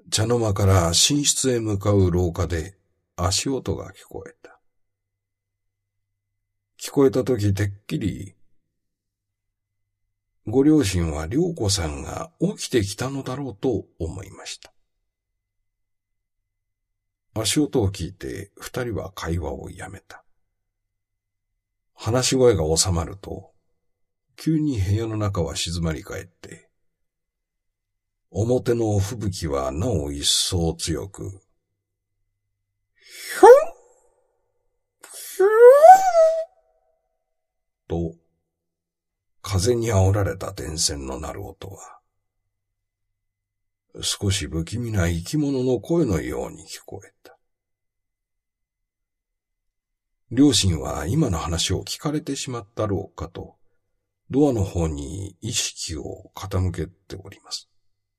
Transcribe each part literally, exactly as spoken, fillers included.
茶の間から寝室へ向かう廊下で足音が聞こえた。聞こえたときてっきり、ご両親は涼子さんが起きてきたのだろうと思いました。足音を聞いて二人は会話をやめた。話し声が収まると、急に部屋の中は静まり返って、表の吹雪はなお一層強く、ひょんひょんと、風に煽られた電線の鳴る音は、少し不気味な生き物の声のように聞こえた。両親は今の話を聞かれてしまったろうかと、ドアの方に意識を傾けております。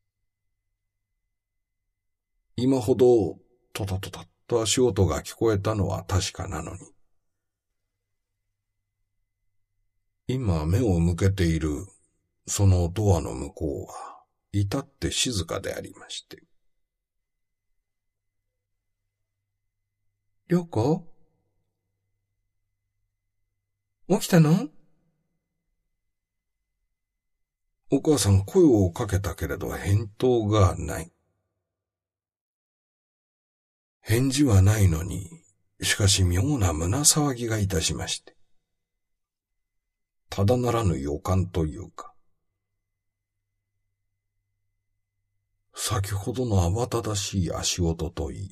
今ほどトタトタと足音が聞こえたのは確かなのに、今目を向けているそのドアの向こうは至って静かでありまして。涼子？起きたの？お母さん声をかけたけれど返答がない。返事はないのに、しかし妙な胸騒ぎがいたしまして。ただならぬ予感というか。先ほどの慌ただしい足音といい、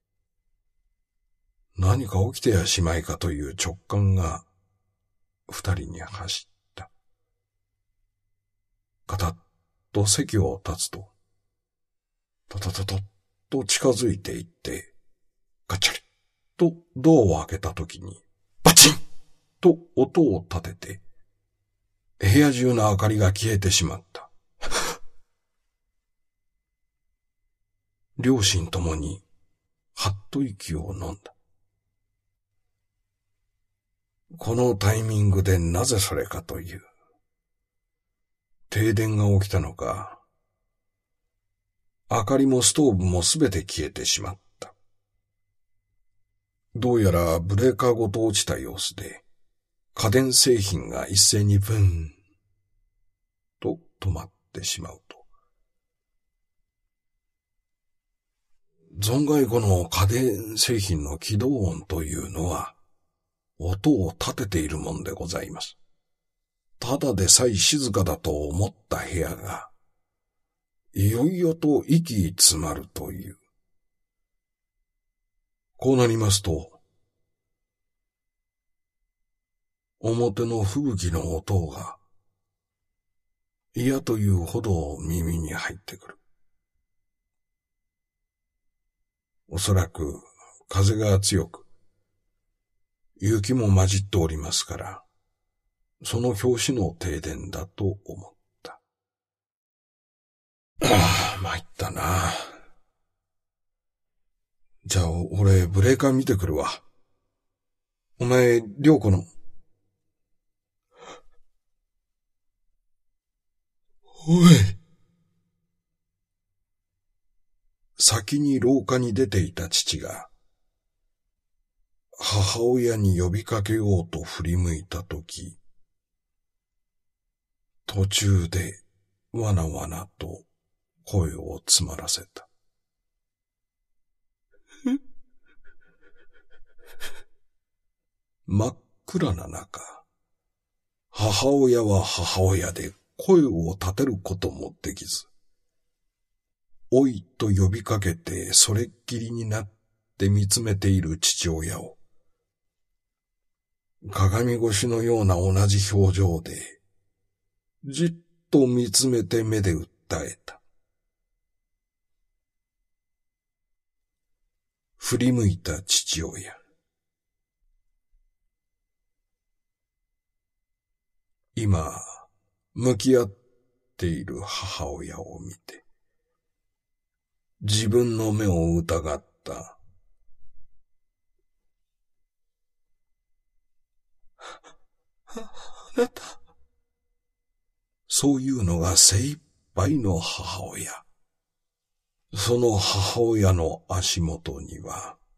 何か起きてやしまいかという直感が二人に走った。ガタッと席を立つと、タタタタッと近づいていって、ガチャリッとドアを開けたときに、バチンと音を立てて、部屋中の明かりが消えてしまった。両親ともに、はっと息を飲んだ。このタイミングでなぜそれかという。停電が起きたのか、明かりもストーブもすべて消えてしまった。どうやらブレーカーごと落ちた様子で、家電製品が一斉にブンと止まってしまうと。存外この家電製品の起動音というのは、音を立てているもんでございます。ただでさえ静かだと思った部屋が、いよいよと息詰まるという。こうなりますと、表の吹雪の音が、嫌というほど耳に入ってくる。おそらく風が強く、雪も混じっておりますから、その拍子の停電だと思った。ああ、参ったな。じゃあ、俺、ブレーカー見てくるわ。お前、涼子の。おい。先に廊下に出ていた父が、母親に呼びかけようと振り向いたとき、途中でわなわなと声を詰まらせた。真っ暗な中、母親は母親で声を立てることもできず、おいと呼びかけてそれっきりになって見つめている父親を、鏡越しのような同じ表情で、じっと見つめて目で訴えた。振り向いた父親。今、向き合っている母親を見て、自分の目を疑った。あなた。そういうのが精一杯の母親。 その母親の足元には、